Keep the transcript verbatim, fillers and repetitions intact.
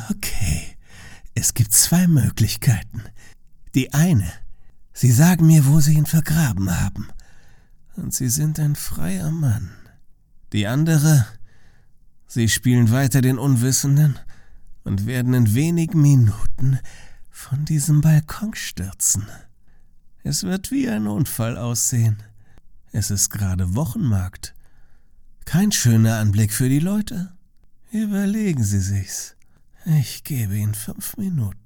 Okay, es gibt zwei Möglichkeiten. Die eine, Sie sagen mir, wo Sie ihn vergraben haben, und Sie sind ein freier Mann. Die andere, Sie spielen weiter den Unwissenden und werden in wenigen Minuten von diesem Balkon stürzen. Es wird wie ein Unfall aussehen. Es ist gerade Wochenmarkt. Kein schöner Anblick für die Leute. Überlegen Sie sich's. Ich gebe Ihnen fünf Minuten.